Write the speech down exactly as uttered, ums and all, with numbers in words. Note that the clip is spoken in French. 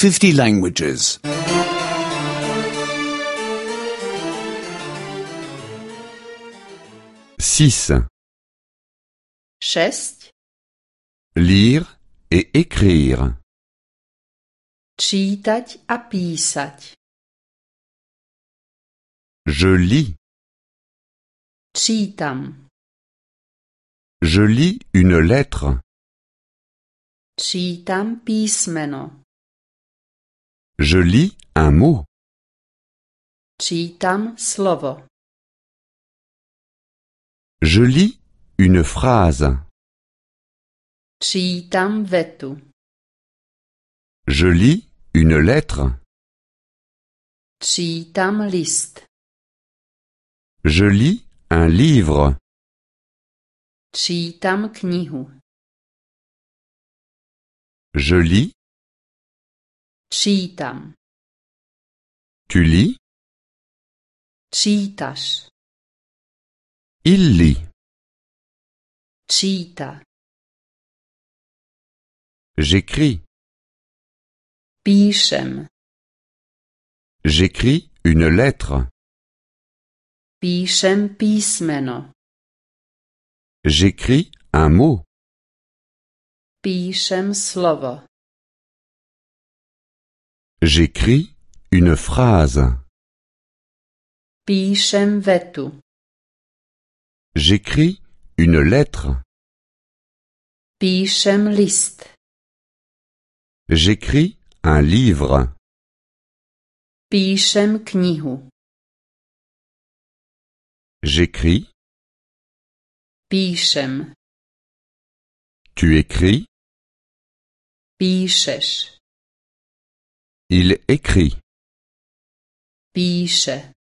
fifty languages. six. šest, Lire et écrire. čítať a písať. Je lis. Čítam. Je lis une lettre. Čítam písmeno. Je lis un mot. Čítam slovo. Je lis une phrase. Čítam vetu. Je lis une lettre. Čítam list. Je lis un livre. Čítam knihu. Je lis. Čítam. Tu lis. Čítaš. Il lit. Číta. J'écris. Píšem. J'écris une lettre. Píšem písmeno. J'écris un mot. Píšem slovo. J'écris une phrase. Píšem vetu. J'écris une lettre. Píšem list. J'écris un livre. Píšem knihu. J'écris. Píšem. Tu écris. Píšeš. Il écrit. Píše.